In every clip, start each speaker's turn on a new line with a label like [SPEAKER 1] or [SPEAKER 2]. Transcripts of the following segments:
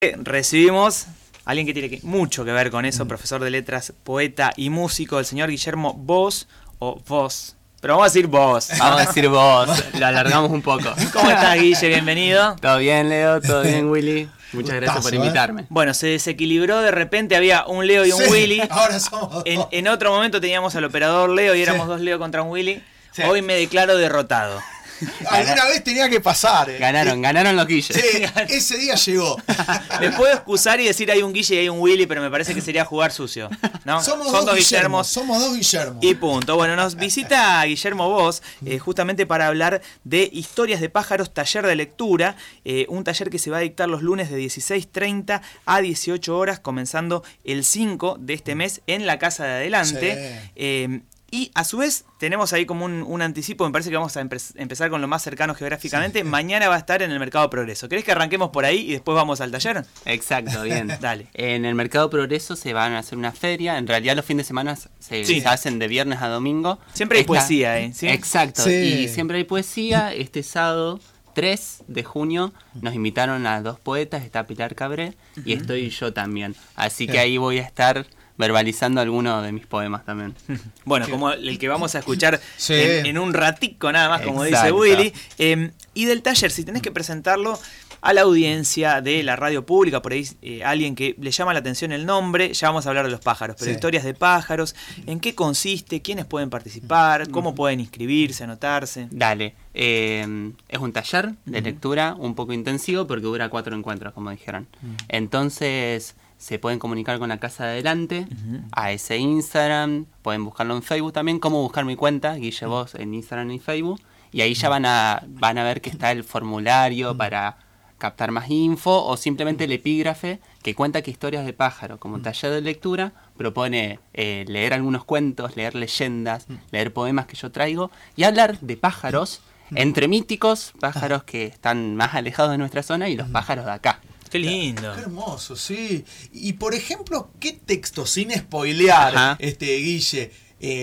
[SPEAKER 1] Recibimos a alguien que tiene mucho que ver con eso, profesor de letras, poeta y músico, el señor Guillermo Voss, o Voss, pero vamos a decir Voss.
[SPEAKER 2] Vamos a decir Voss, lo alargamos un poco.
[SPEAKER 1] ¿Cómo estás, Guille? Bienvenido.
[SPEAKER 2] ¿Todo bien, Leo? ¿Todo bien, Willy? Muchas gracias por invitarme.
[SPEAKER 1] Bueno, se desequilibró, de repente había un Leo y un Willy.
[SPEAKER 3] Ahora somos dos.
[SPEAKER 1] En otro momento teníamos al operador Leo y éramos dos Leo contra un Willy.
[SPEAKER 3] Sí.
[SPEAKER 1] Hoy me declaro derrotado.
[SPEAKER 3] Alguna vez tenía que pasar.
[SPEAKER 2] Ganaron los Guilles.
[SPEAKER 3] Sí, ese día llegó.
[SPEAKER 1] Me puedo excusar y decir hay un Guille y hay un Willy, pero me parece que sería jugar sucio, ¿no?
[SPEAKER 3] Son
[SPEAKER 1] dos Guillermos.
[SPEAKER 3] Somos dos Guillermos.
[SPEAKER 1] Y punto. Bueno, nos visita Guillermo Voss justamente para hablar de Historias de Pájaros, taller de lectura, un taller que se va a dictar los lunes de 16:30 a 18 horas, comenzando el 5 de este mes en la Casa de Adelante.
[SPEAKER 3] Sí.
[SPEAKER 1] Y a su vez tenemos ahí como un anticipo, me parece que vamos a empezar con lo más cercano geográficamente. Sí. Mañana va a estar en el Mercado Progreso. ¿Querés que arranquemos por ahí y después vamos al taller?
[SPEAKER 2] Exacto, bien.
[SPEAKER 1] Dale.
[SPEAKER 2] En el Mercado Progreso se van a hacer una feria. En realidad los fines de semana se hacen de viernes a domingo.
[SPEAKER 1] Siempre hay poesía, ¿sí?
[SPEAKER 2] Exacto,
[SPEAKER 3] sí.
[SPEAKER 2] Y siempre hay poesía. Este sábado 3 de junio nos invitaron a dos poetas, está Pilar Cabré y estoy yo también. Así que ahí voy a estar verbalizando algunos de mis poemas también.
[SPEAKER 1] Bueno, como el que vamos a escuchar
[SPEAKER 3] sí.
[SPEAKER 1] en un ratico nada más, como
[SPEAKER 2] Exacto.
[SPEAKER 1] dice Willy. Y del taller, si tenés que presentarlo a la audiencia de la radio pública, por ahí alguien que le llama la atención el nombre, ya vamos a hablar de los pájaros, pero
[SPEAKER 3] sí.
[SPEAKER 1] Historias de Pájaros, ¿en qué consiste? ¿Quiénes pueden participar? ¿Cómo pueden inscribirse, anotarse?
[SPEAKER 2] Dale, es un taller de lectura un poco intensivo porque dura 4 encuentros, como dijeron. Entonces se pueden comunicar con la Casa de Adelante, a ese Instagram, pueden buscarlo en Facebook también, cómo buscar mi cuenta, Guille Voss, en Instagram y Facebook, y ahí ya van a ver que está el formulario para captar más info, o simplemente el epígrafe que cuenta que Historias de Pájaro, como taller de lectura, propone leer algunos cuentos, leer leyendas, leer poemas que yo traigo, y hablar de pájaros, entre míticos, pájaros que están más alejados de nuestra zona, y los pájaros de acá.
[SPEAKER 1] Qué lindo.
[SPEAKER 3] Qué hermoso, sí. Y por ejemplo, ¿qué textos, sin spoilear, Guille,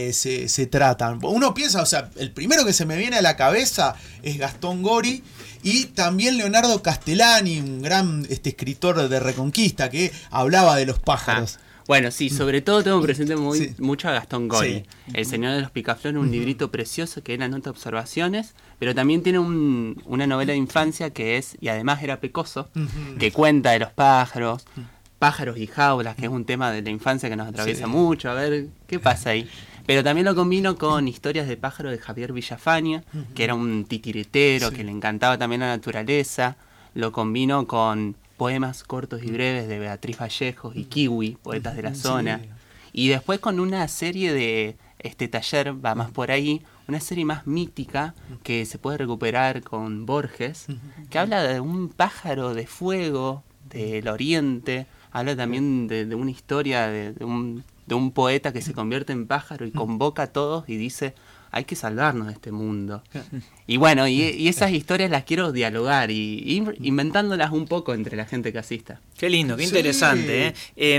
[SPEAKER 3] se tratan? Uno piensa, o sea, el primero que se me viene a la cabeza es Gastón Gori y también Leonardo Castellani, un gran escritor de Reconquista que hablaba de los pájaros.
[SPEAKER 2] Bueno, sí, sobre todo tengo presente
[SPEAKER 3] Sí.
[SPEAKER 2] mucho a Gastón Gori.
[SPEAKER 3] Sí.
[SPEAKER 2] El Señor de los Picaflores, un librito precioso que él anota observaciones, pero también tiene una novela de infancia que es, y además era pecoso, que cuenta de los pájaros, pájaros y jaulas, que es un tema de la infancia que nos atraviesa mucho. A ver, ¿qué pasa ahí? Pero también lo combino con Historias de Pájaro de Javier Villafaña, que era un titiritero, que le encantaba también la naturaleza. Lo combino con poemas cortos y breves de Beatriz Vallejos y Kiwi, poetas de la zona. Y después con una serie de, este taller va más por ahí, una serie más mítica que se puede recuperar con Borges, que habla de un pájaro de fuego del oriente, habla también de una historia de un poeta que se convierte en pájaro y convoca a todos y dice: hay que salvarnos de este mundo. Y bueno, y esas historias las quiero dialogar y ir inventándolas un poco entre la gente que asista.
[SPEAKER 1] Qué lindo, qué interesante.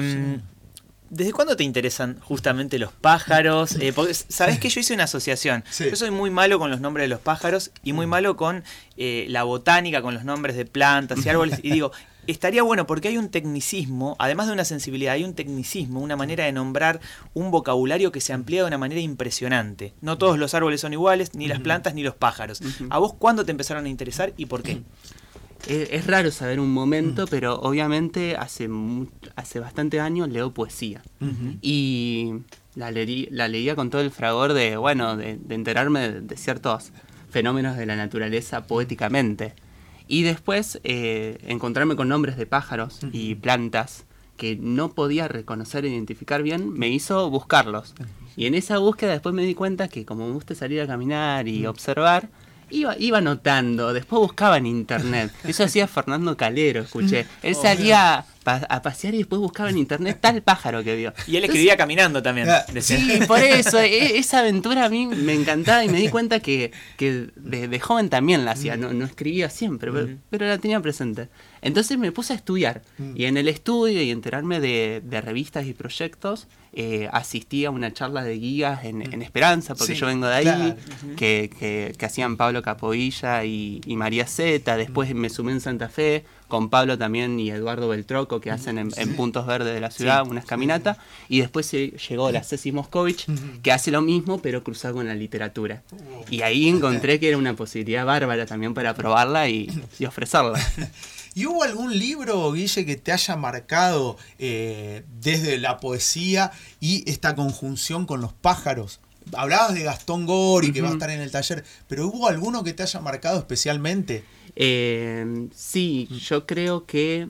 [SPEAKER 1] ¿Desde cuándo te interesan justamente los pájaros? Porque sabés que yo hice una asociación.
[SPEAKER 3] Sí.
[SPEAKER 1] Yo soy muy malo con los nombres de los pájaros y muy malo con la botánica, con los nombres de plantas y árboles. Y digo, estaría bueno porque hay un tecnicismo, además de una sensibilidad, hay un tecnicismo, una manera de nombrar un vocabulario que se amplía de una manera impresionante. No todos los árboles son iguales, ni las plantas ni los pájaros. ¿A vos cuándo te empezaron a interesar y por qué?
[SPEAKER 2] Es raro saber un momento, pero obviamente hace bastante años leo poesía. Y la leía con todo el fragor de enterarme de ciertos fenómenos de la naturaleza poéticamente. Y después encontrarme con nombres de pájaros y plantas que no podía reconocer e identificar bien, me hizo buscarlos. Y en esa búsqueda después me di cuenta que como me gusta salir a caminar y observar, iba notando, después buscaba en internet. Eso hacía Fernando Calero, escuché. Él salía a pasear y después buscaba en internet tal pájaro que vio.
[SPEAKER 1] Y él escribía caminando también.
[SPEAKER 2] Sí, por eso, esa aventura a mí me encantaba y me di cuenta que de joven también la hacía, no escribía siempre, pero la tenía presente. Entonces me puse a estudiar y en el estudio y enterarme de revistas y proyectos, asistí a una charla de guías en Esperanza, porque yo vengo de ahí,
[SPEAKER 3] claro.
[SPEAKER 2] que hacían Pablo Capovilla y María Zeta. Después me sumé en Santa Fe con Pablo también y Eduardo Beltroco, que hacen en puntos verdes de la ciudad unas caminatas, y después llegó la Ceci Moscovich, que hace lo mismo pero cruzado con la literatura. Y ahí encontré que era una posibilidad bárbara también para probarla y ofrecerla.
[SPEAKER 3] ¿Y hubo algún libro, Guille, que te haya marcado desde la poesía y esta conjunción con los pájaros? Hablabas de Gastón Gori, que va a estar en el taller, pero ¿hubo alguno que te haya marcado especialmente?
[SPEAKER 2] Sí, yo creo que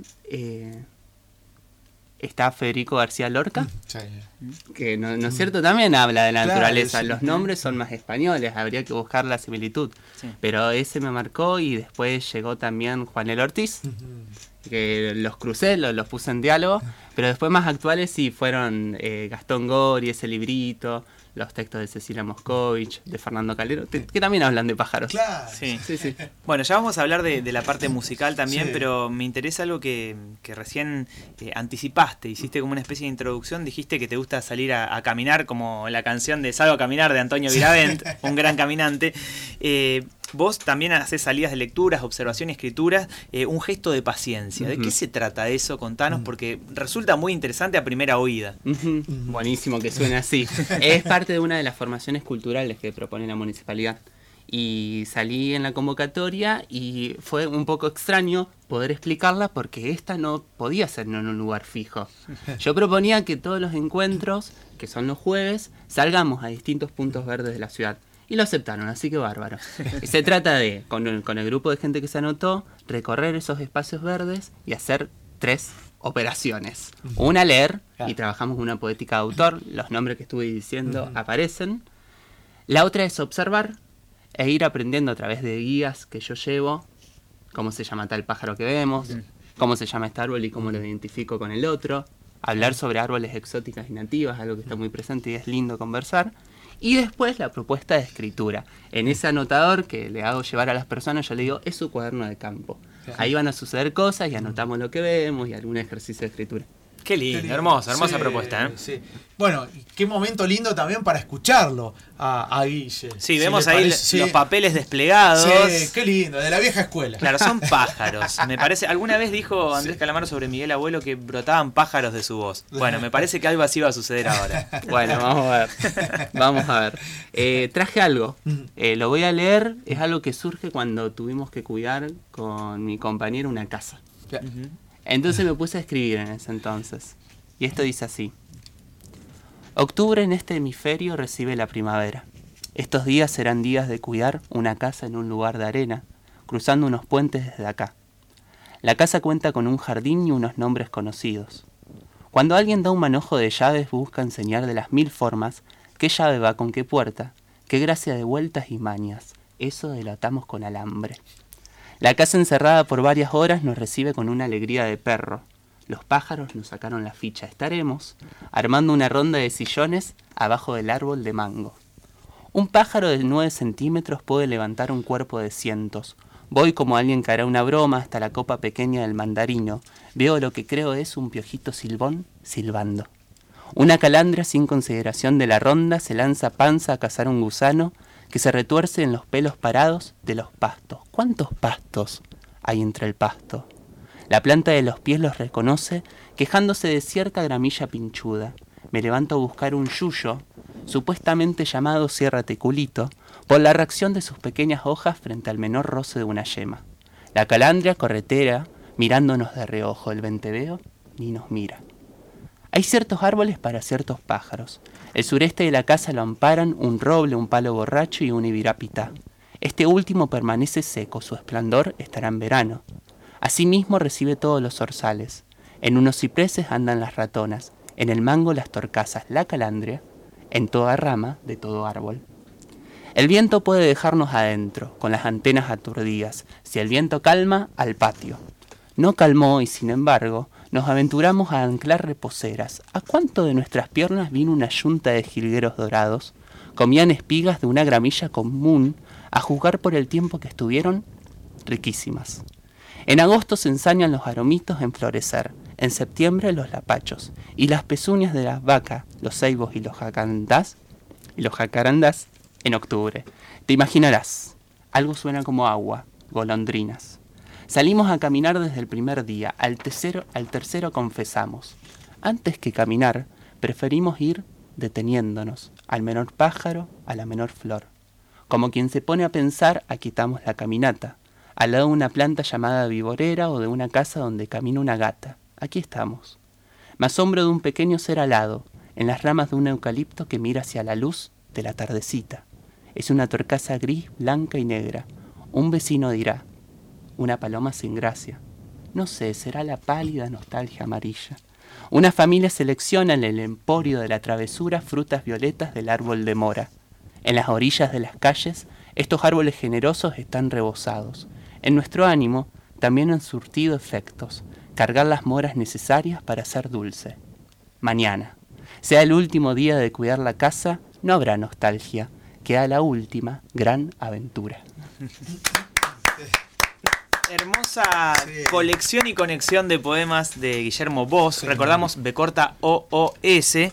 [SPEAKER 2] está Federico García Lorca, que no es cierto, también habla de la naturaleza. Los nombres son más españoles, habría que buscar la similitud. Sí. Pero ese me marcó, y después llegó también Juan L. Ortiz, que los crucé, los puse en diálogo, pero después más actuales sí fueron Gastón Gori, ese librito, los textos de Cecilia Moscovich, de Fernando Calero, que también hablan de pájaros.
[SPEAKER 3] Claro.
[SPEAKER 1] Sí. Bueno, ya vamos a hablar de la parte musical también, pero me interesa algo que recién anticipaste, hiciste como una especie de introducción, dijiste que te gusta salir a caminar, como la canción de Salgo a caminar de Antonio Viravent, un gran caminante. Vos también haces salidas de lecturas, observación y escrituras, un gesto de paciencia. ¿De qué se trata eso? Contanos, porque resulta muy interesante a primera oída.
[SPEAKER 2] Buenísimo que suene así. Es parte de una de las formaciones culturales que propone la municipalidad. Y salí en la convocatoria y fue un poco extraño poder explicarla, porque esta no podía ser en un lugar fijo. Yo proponía que todos los encuentros, que son los jueves, salgamos a distintos puntos verdes de la ciudad. Y lo aceptaron, así que bárbaro. Se trata de, con el grupo de gente que se anotó, recorrer esos espacios verdes y hacer 3 operaciones. Una, leer, y trabajamos una poética de autor, los nombres que estuve diciendo aparecen. La otra es observar e ir aprendiendo a través de guías que yo llevo, cómo se llama tal pájaro que vemos, cómo se llama este árbol y cómo lo identifico con el otro. Hablar sobre árboles exóticas y nativas, algo que está muy presente y es lindo conversar. Y después la propuesta de escritura. En ese anotador que le hago llevar a las personas, yo le digo, es su cuaderno de campo. Ahí van a suceder cosas y anotamos lo que vemos y algún ejercicio de escritura.
[SPEAKER 1] Qué lindo, hermosa propuesta, ¿eh?
[SPEAKER 3] Sí. Bueno, qué momento lindo también para escucharlo a Guille.
[SPEAKER 1] Sí, vemos ahí los papeles desplegados.
[SPEAKER 3] Sí, qué lindo, de la vieja escuela.
[SPEAKER 1] Claro, son pájaros. Me parece, alguna vez dijo Andrés Calamaro sobre Miguel Abuelo que brotaban pájaros de su voz. Bueno, me parece que algo así va a suceder ahora.
[SPEAKER 2] Bueno, vamos a ver. Traje algo. Lo voy a leer. Es algo que surge cuando tuvimos que cuidar con mi compañero una casa. Entonces me puse a escribir en ese entonces. Y esto dice así. Octubre en este hemisferio recibe la primavera. Estos días serán días de cuidar una casa en un lugar de arena, cruzando unos puentes desde acá. La casa cuenta con un jardín y unos nombres conocidos. Cuando alguien da un manojo de llaves, busca enseñar de las 1000 formas qué llave va con qué puerta, qué gracia de vueltas y mañas. Eso delatamos con alambre. La casa encerrada por varias horas nos recibe con una alegría de perro. Los pájaros nos sacaron la ficha. Estaremos armando una ronda de sillones abajo del árbol de mango. Un pájaro de 9 centímetros puede levantar un cuerpo de cientos. Voy como alguien que hará una broma hasta la copa pequeña del mandarino. Veo lo que creo es un piojito silbón silbando. Una calandria sin consideración de la ronda se lanza panza a cazar un gusano que se retuerce en los pelos parados de los pastos. ¿Cuántos pastos hay entre el pasto? La planta de los pies los reconoce, quejándose de cierta gramilla pinchuda. Me levanto a buscar un yuyo, supuestamente llamado Sierra Teculito, por la reacción de sus pequeñas hojas frente al menor roce de una yema. La calandria corretera, mirándonos de reojo. El venteveo ni nos mira. Hay ciertos árboles para ciertos pájaros. El sureste de la casa lo amparan un roble, un palo borracho y un ibirapitá. Este último permanece seco, su esplendor estará en verano. Asimismo recibe todos los zorzales. En unos cipreses andan las ratonas, en el mango las torcasas, la calandria, en toda rama de todo árbol. El viento puede dejarnos adentro, con las antenas aturdidas. Si el viento calma, al patio. No calmó y sin embargo nos aventuramos a anclar reposeras. ¿A cuánto de nuestras piernas vino una yunta de jilgueros dorados? Comían espigas de una gramilla común, a juzgar por el tiempo que estuvieron, riquísimas. En agosto se ensañan los aromitos en florecer, en septiembre los lapachos, y las pezuñas de las vacas, los ceibos y los jacarandás en octubre. Te imaginarás, algo suena como agua, golondrinas. Salimos a caminar desde el primer día, al tercero confesamos. Antes que caminar, preferimos ir deteniéndonos, al menor pájaro, a la menor flor. Como quien se pone a pensar, aquietamos la caminata, al lado de una planta llamada viborera o de una casa donde camina una gata. Aquí estamos. Me asombro de un pequeño ser alado, en las ramas de un eucalipto que mira hacia la luz de la tardecita. Es una torcaza gris, blanca y negra. Un vecino dirá, una paloma sin gracia. No sé, será la pálida nostalgia amarilla. Una familia selecciona en el emporio de la travesura frutas violetas del árbol de mora. En las orillas de las calles, estos árboles generosos están rebosados. En nuestro ánimo también han surtido efectos, cargar las moras necesarias para ser dulce. Mañana, sea el último día de cuidar la casa, no habrá nostalgia, queda la última gran aventura.
[SPEAKER 1] Hermosa colección y conexión de poemas de Guillermo Voss. Recordamos B corta O-O-S.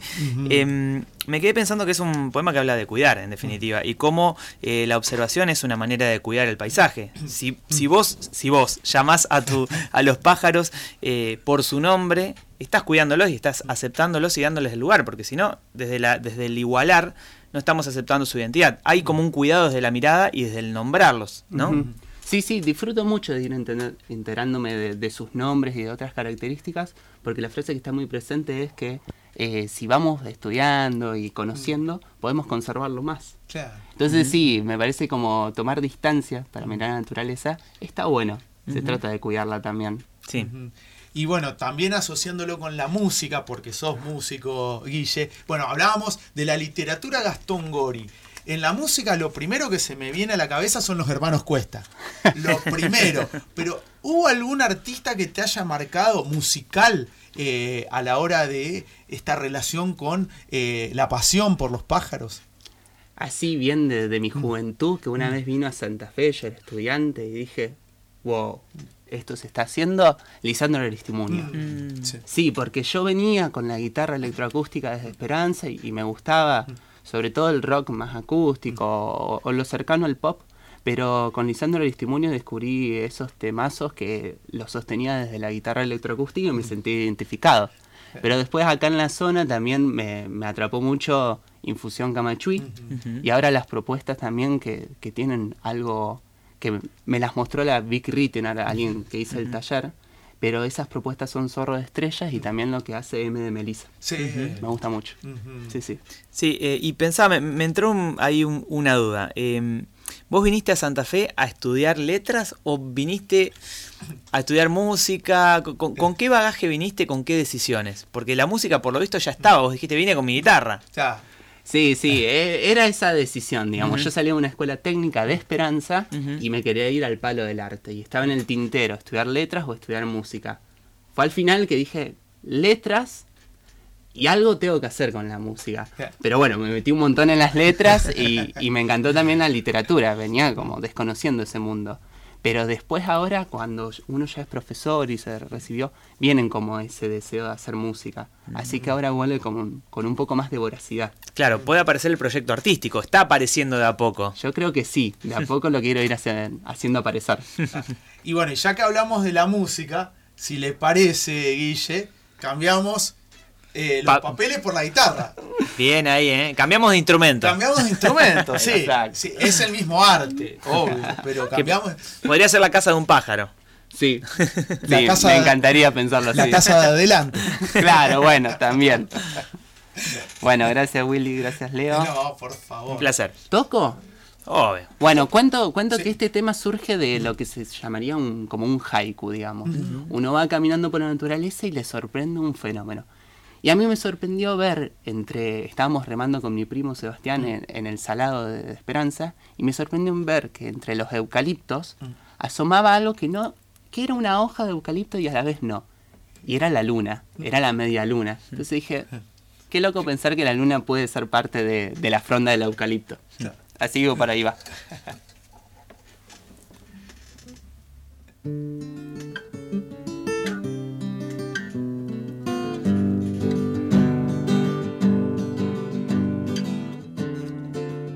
[SPEAKER 1] Me quedé pensando que es un poema que habla de cuidar, en definitiva, y cómo la observación es una manera de cuidar el paisaje. Si vos llamás a los pájaros por su nombre, estás cuidándolos y estás aceptándolos y dándoles el lugar, porque si no, desde el igualar, no estamos aceptando su identidad. Hay como un cuidado desde la mirada y desde el nombrarlos, ¿no?
[SPEAKER 2] Uh-huh. Sí, disfruto mucho de ir enterándome de sus nombres y de otras características, porque la frase que está muy presente es que si vamos estudiando y conociendo, podemos conservarlo más.
[SPEAKER 3] Claro.
[SPEAKER 2] Entonces sí, me parece como tomar distancia para mirar la naturaleza, está bueno, se trata de cuidarla también.
[SPEAKER 1] Sí.
[SPEAKER 3] Y bueno, también asociándolo con la música, porque sos músico, Guille. Bueno, hablábamos de la literatura Gastón Gori. En la música lo primero que se me viene a la cabeza son los hermanos Cuesta. Lo primero. Pero ¿hubo algún artista que te haya marcado musical a la hora de esta relación con la pasión por los pájaros?
[SPEAKER 2] Así bien de mi juventud, que una vez vino a Santa Fe, yo era estudiante, y dije, wow, esto se está haciendo Lisandro Aristimuño. Sí, porque yo venía con la guitarra electroacústica desde Esperanza y me gustaba sobre todo el rock más acústico o lo cercano al pop, pero con Lisandro Aristimuño descubrí esos temazos que los sostenía desde la guitarra electroacústica y me sentí identificado. Pero después acá en la zona también me atrapó mucho Infusión Camachuí y ahora las propuestas también que tienen algo que me las mostró la Vic Rittenard, alguien que hizo el taller. Pero esas propuestas son Zorro de Estrellas y también lo que hace M de Melissa. Sí. Me gusta mucho. Sí.
[SPEAKER 1] Sí, y pensaba, me entró ahí una duda. ¿Vos viniste a Santa Fe a estudiar letras o viniste a estudiar música? ¿Con qué bagaje viniste, con qué decisiones? Porque la música, por lo visto, ya estaba. Vos dijiste, vine con mi guitarra.
[SPEAKER 3] Ya.
[SPEAKER 2] Sí, era esa decisión, digamos. Yo salí de una escuela técnica de Esperanza y me quería ir al palo del arte. Y estaba en el tintero, estudiar letras o estudiar música. Fue al final que dije, letras y algo tengo que hacer con la música. Pero bueno, me metí un montón en las letras y me encantó también la literatura. Venía como desconociendo ese mundo. Pero después ahora, cuando uno ya es profesor y se recibió, vienen como ese deseo de hacer música. Así que ahora vuelve con un poco más de voracidad.
[SPEAKER 1] Claro, puede aparecer el proyecto artístico, está apareciendo de a poco.
[SPEAKER 2] Yo creo que sí, de a poco lo quiero ir haciendo aparecer.
[SPEAKER 3] Y bueno, ya que hablamos de la música, si le parece, Guille, cambiamos los papeles por la guitarra.
[SPEAKER 1] Bien ahí, cambiamos de instrumento.
[SPEAKER 3] Cambiamos de instrumento, sí. Sí. Es el mismo arte, obvio, pero cambiamos.
[SPEAKER 1] Podría ser la casa de un pájaro.
[SPEAKER 2] Sí, me encantaría pensarlo así.
[SPEAKER 3] La casa de adelante.
[SPEAKER 2] Claro, bueno, también. Bueno, gracias Willy, gracias Leo.
[SPEAKER 3] No, por favor.
[SPEAKER 1] Un placer.
[SPEAKER 2] ¿Toco?
[SPEAKER 1] Obvio.
[SPEAKER 2] Bueno, cuento sí. Que este tema surge de lo que se llamaría como un haiku, digamos. Uno va caminando por la naturaleza y le sorprende un fenómeno. Y a mí me sorprendió ver, estábamos remando con mi primo Sebastián en el salado de Esperanza, y me sorprendió ver que entre los eucaliptos asomaba algo que era una hoja de eucalipto y a la vez no. Y era la luna, era la media luna. Entonces dije, qué loco pensar que la luna puede ser parte de la fronda del eucalipto. Así que por ahí va.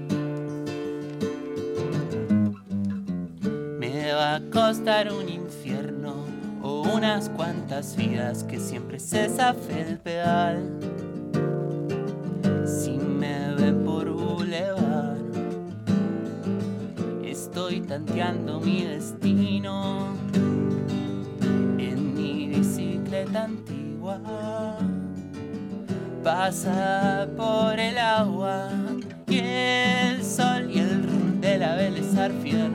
[SPEAKER 2] Me va a costar un infierno tantas vidas que siempre se zafe el pedal. Si me ven por Boulevard, estoy tanteando mi destino en mi bicicleta antigua. Pasa por el agua y el sol y el rum de la Vélez Sarsfield.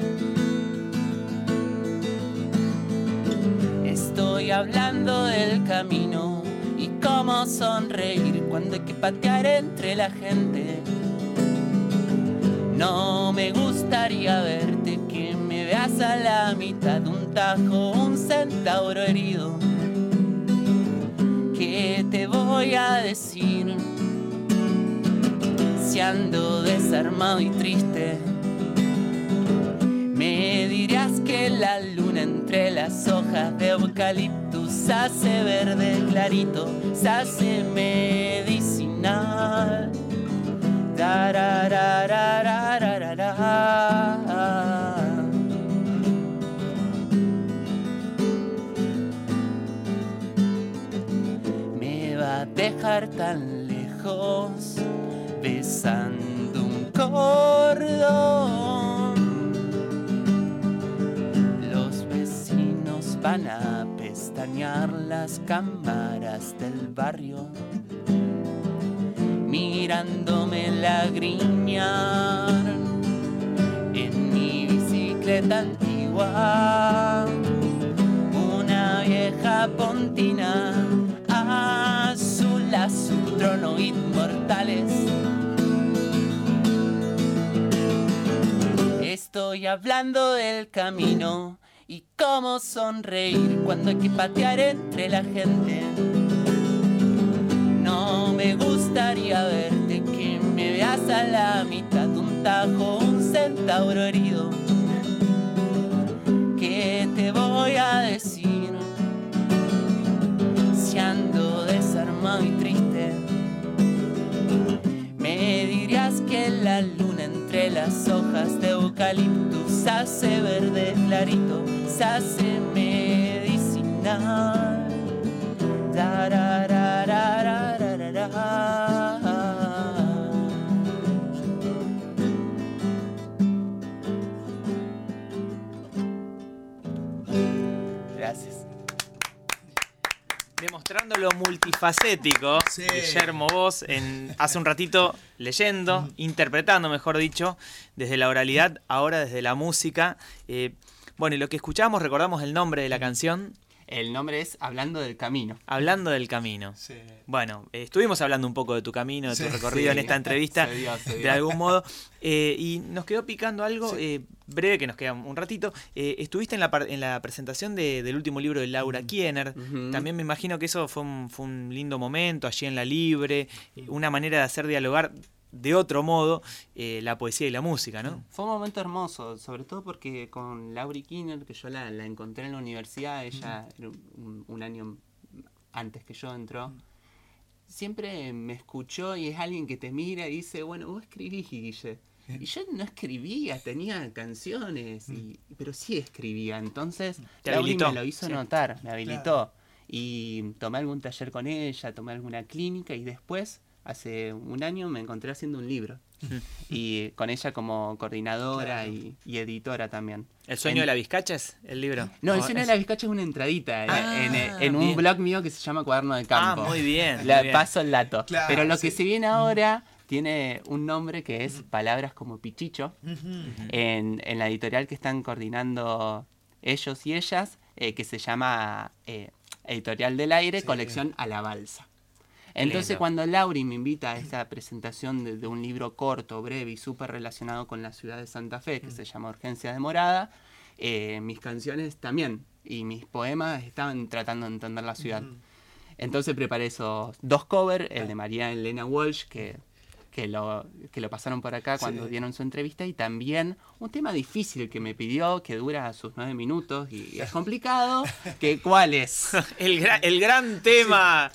[SPEAKER 2] Estoy hablando del camino y cómo sonreír cuando hay que patear entre la gente. No me gustaría verte, que me veas a la mitad de un tajo, un centauro herido. ¿Qué te voy a decir si ando desarmado y triste? Me dirías que la luna entre las hojas de eucaliptus hace verde clarito, se hace medicinal. Me va a dejar tan lejos besando un cordón. Los vecinos van a pestañear las cámaras del barrio, mirándome lagrimear en mi bicicleta antigua. Una vieja pontina azul a su trono inmortales. Estoy hablando del camino y cómo sonreír cuando hay que patear entre la gente. No me gustaría verte, que me veas a la mitad de un tajo, un centauro herido. ¿Qué te voy a decir si ando desarmado y triste? Me dirías que la luna entre las hojas de eucaliptus hace verde clarito, se hace medicinal. Gracias.
[SPEAKER 1] Demostrando lo multifacético,
[SPEAKER 3] Sí.
[SPEAKER 1] Guillermo Voss, hace un ratito leyendo, interpretando, mejor dicho, desde la oralidad, ahora desde la música. Bueno, y lo que escuchamos, recordamos el nombre de la canción.
[SPEAKER 2] El nombre es Hablando del Camino.
[SPEAKER 1] Hablando del camino.
[SPEAKER 3] Sí.
[SPEAKER 1] Bueno, estuvimos hablando un poco de tu camino, de tu recorrido en esta entrevista,
[SPEAKER 2] Se dio.
[SPEAKER 1] de algún modo. Y nos quedó picando algo breve, que nos queda un ratito. Estuviste en la presentación del último libro de Laura Kiener. También me imagino que eso fue un lindo momento, allí en La Libre, una manera de hacer dialogar de otro modo la poesía y la música, ¿no?
[SPEAKER 2] Fue un momento hermoso, sobre todo porque con Laura Kiener, que yo la encontré en la universidad, ella era un año antes que yo entró, siempre me escuchó y es alguien que te mira y dice, bueno, vos escribís, Guille. Y yo no escribía, tenía canciones, pero sí escribía. Entonces, Laura me lo hizo notar, me habilitó. Y tomé algún taller con ella, tomé alguna clínica y después, hace un año, me encontré haciendo un libro. Y con ella como coordinadora y editora también.
[SPEAKER 1] ¿El sueño de la vizcacha es el libro?
[SPEAKER 2] No, El sueño de la vizcacha es una entradita en un blog mío que se llama Cuaderno de Campo.
[SPEAKER 1] Muy bien.
[SPEAKER 2] Paso el dato.
[SPEAKER 3] Claro,
[SPEAKER 2] pero lo que se viene ahora tiene un nombre que es Palabras como Pichicho. En la editorial que están coordinando ellos y ellas, que se llama Editorial del Aire, colección A la Balsa. Entonces,
[SPEAKER 1] lindo.
[SPEAKER 2] cuando Lauri me invita a esta presentación de un libro corto, breve y súper relacionado con la ciudad de Santa Fe, que se llama Urgencia de Morada, mis canciones también y mis poemas estaban tratando de entender la ciudad. Entonces preparé esos 2 covers, el de María Elena Walsh, que que lo pasaron por acá cuando dieron su entrevista, y también un tema difícil que me pidió, que dura sus 9 minutos y es complicado, que ¿cuál es?
[SPEAKER 1] El gran tema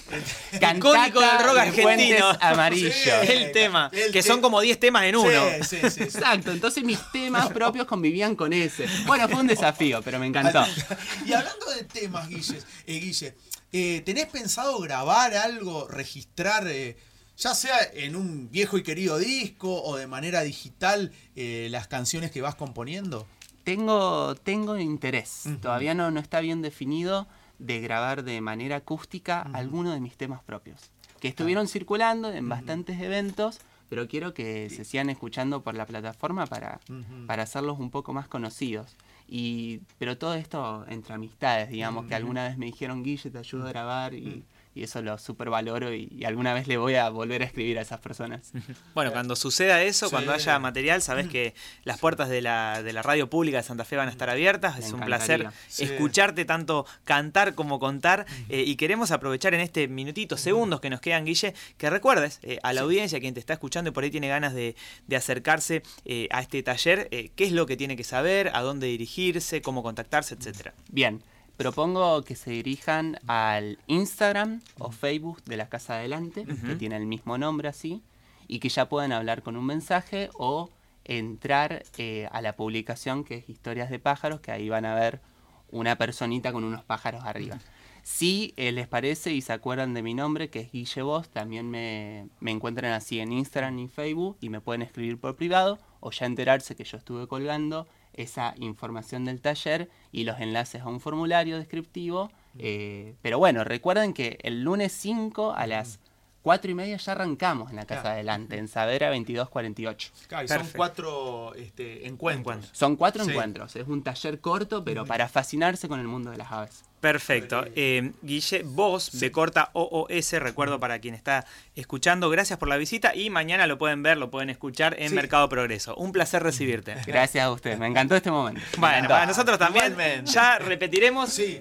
[SPEAKER 1] icónico del rock argentino.
[SPEAKER 2] Amarillo.
[SPEAKER 1] El tema, que son como 10 temas en uno.
[SPEAKER 3] Sí.
[SPEAKER 2] Exacto, entonces mis temas propios convivían con ese. Bueno, fue un desafío, pero me encantó.
[SPEAKER 3] Y hablando de temas, Guille, ¿tenés pensado grabar algo, registrar, ya sea en un viejo y querido disco o de manera digital, las canciones que vas componiendo?
[SPEAKER 2] Tengo interés, todavía no está bien definido, de grabar de manera acústica alguno de mis temas propios, que estuvieron circulando en bastantes eventos, pero quiero que se sigan escuchando por la plataforma para hacerlos un poco más conocidos. Pero todo esto entre amistades, digamos, que alguna vez me dijeron, Guille, te ayudo a grabar, y eso lo súper valoro, y alguna vez le voy a volver a escribir a esas personas.
[SPEAKER 1] Bueno, cuando suceda eso, cuando haya material, sabés que las puertas de la radio pública de Santa Fe van a estar abiertas. Es un placer escucharte tanto cantar como contar, y queremos aprovechar en este minutito, segundos que nos quedan, Guille, que recuerdes a la audiencia, a quien te está escuchando y por ahí tiene ganas de acercarse a este taller, qué es lo que tiene que saber, a dónde dirigirse, cómo contactarse, etcétera.
[SPEAKER 2] Bien. Propongo que se dirijan al Instagram o Facebook de la Casa Adelante, que tiene el mismo nombre así, y que ya puedan hablar con un mensaje o entrar a la publicación que es Historias de Pájaros, que ahí van a ver una personita con unos pájaros arriba. Si les parece y se acuerdan de mi nombre, que es Guille Voss, también me encuentran así en Instagram y Facebook, y me pueden escribir por privado o ya enterarse que yo estuve colgando esa información del taller y los enlaces a un formulario descriptivo. Pero bueno, recuerden que el lunes 5 a las 4:30 ya arrancamos en la Casa Adelante, en Saavedra 2248.
[SPEAKER 3] Claro, y son 4 encuentros.
[SPEAKER 2] Son 4 encuentros, es un taller corto, pero para fascinarse con el mundo de las aves.
[SPEAKER 1] Perfecto. Guille Voss, de corta OOS, recuerdo para quien está escuchando, gracias por la visita, y mañana lo pueden ver, lo pueden escuchar en Mercado Progreso. Un placer recibirte.
[SPEAKER 2] Gracias a ustedes, me encantó este momento.
[SPEAKER 1] Bueno, para nosotros también.
[SPEAKER 3] Igualmente.
[SPEAKER 1] Ya repetiremos.